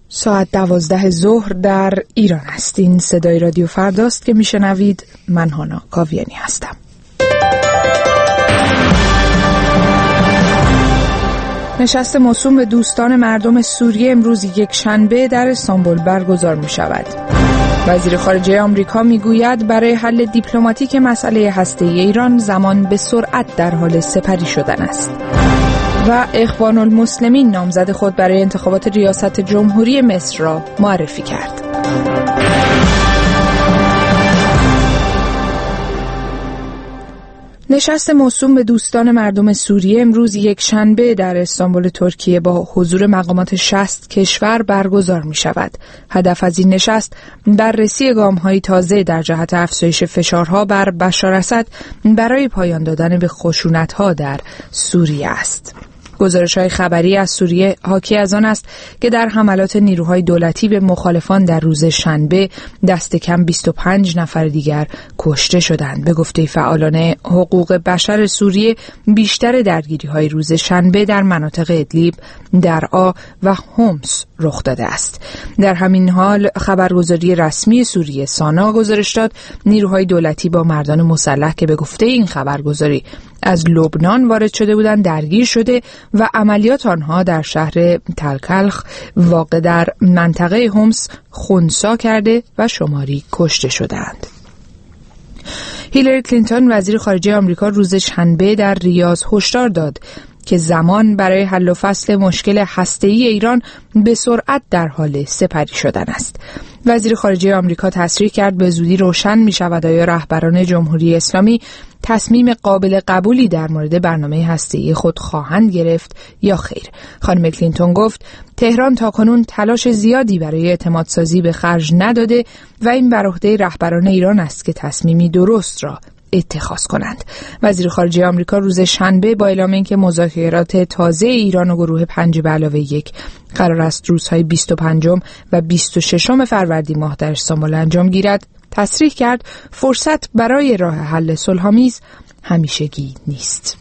ساعت 12 ظهر در ایران است. این صدای رادیو فرداست که میشنوید. من هانا کاویانی هستم. نشست موسوم به دوستان مردم سوریه امروز یک شنبه در استانبول برگزار می شود. وزیر خارجه آمریکا می گوید برای حل دیپلماتیک مسئله هسته‌ای ایران زمان به سرعت در حال سپری شدن است. و اخوان المسلمین نامزد خود برای انتخابات ریاست جمهوری مصر را معرفی کرد. نشست موسوم به دوستان مردم سوریه امروز یک شنبه در استانبول ترکیه با حضور مقامات 60 کشور برگزار می شود. هدف از این نشست بررسی گام‌های تازه در جهت افزایش فشارها بر بشار اسد برای پایان دادن به خشونت‌ها در سوریه است. گزارش‌های خبری از سوریه حاکی از آن است که در حملات نیروهای دولتی به مخالفان در روز شنبه دست کم 25 نفر دیگر کشته شدند. به گفته فعالان حقوق بشر سوریه بیشتر درگیری‌های روز شنبه در مناطق ادلیب، درعا و حمص رخ داده است. در همین حال خبرگزاری رسمی سوریه سانا گزارش داد نیروهای دولتی با مردان مسلح که به گفته این خبرگزاری از لبنان وارد شده بودند درگیر شده و عملیات آنها در شهر تلکلخ واقع در منطقه حمص خنثی کرده و شماری کشته شدند. هیلاری کلینتون وزیر خارجه آمریکا روز شنبه در ریاض هشدار داد که زمان برای حل و فصل مشکل هسته‌ای ایران به سرعت در حال سپری شدن است. وزیر خارجه آمریکا تصریح کرد به زودی روشن می شود آیا رهبران جمهوری اسلامی تصمیم قابل قبولی در مورد برنامه هسته‌ای خود خواهند گرفت یا خیر. خانم کلینتون گفت تهران تاکنون تلاش زیادی برای اعتمادسازی به خرج نداده و این بر عهده رهبران ایران است که تصمیمی درست را اتخاذ کنند. وزیر خارجه آمریکا روز شنبه با اعلام اینکه مذاکرات تازه ایران و گروه 5+1 قرار است روزهای 25 و 26 فروردین ماه در استانبول انجام گیرد، تصریح کرد فرصت برای راه حل صلح‌آمیز همیشگی نیست.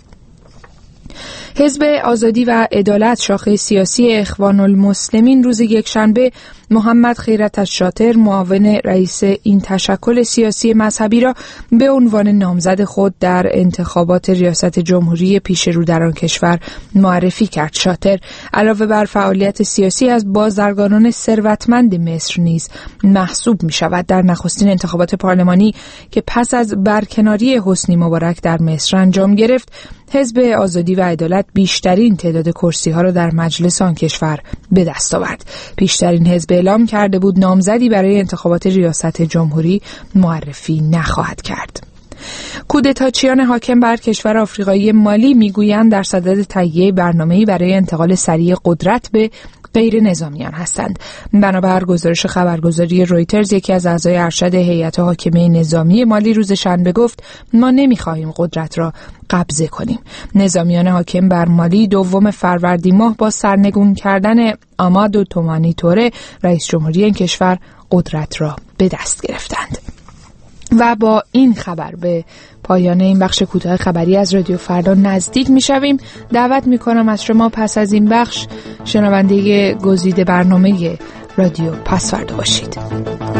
حزب آزادی و عدالت شاخه سیاسی اخوان المسلمین روز یکشنبه محمد خیرت الشاطر معاون رئیس این تشکل سیاسی مذهبی را به عنوان نامزد خود در انتخابات ریاست جمهوری پیش رو در آن کشور معرفی کرد. شاطر علاوه بر فعالیت سیاسی از بازرگانان ثروتمند مصر نیز محسوب می شود. در نخستین انتخابات پارلمانی که پس از برکناری حسنی مبارک در مصر انجام گرفت، حزب آزادی و عدالت بیشترین تعداد کرسی‌ها را در مجلس آن کشور به دست آورد. پیشترین حزب اعلام کرده بود نامزدی برای انتخابات ریاست جمهوری معرفی نخواهد کرد. کودتاچیان حاکم بر کشور آفریقایی مالی میگویند در صدد تهیه برنامه‌ای برای انتقال سریع قدرت به غیر نظامیان هستند. بنابر گزارش خبرگزاری رویترز، یکی از اعضای ارشد هیئت حاکمه نظامی مالی روز شنبه گفت ما نمی‌خواهیم قدرت را قبضه کنیم. نظامیان حاکم بر مالی 2 فروردین ماه با سرنگون کردن آمادو تومانی توره رئیس جمهوری این کشور قدرت را به دست گرفتند. و با این خبر به پایان این بخش کوتاه خبری از رادیو فردا نزدیک می‌شویم. دعوت می‌کنم از شما پس از این بخش شنونده گزیده برنامه رادیو پسوردا باشید.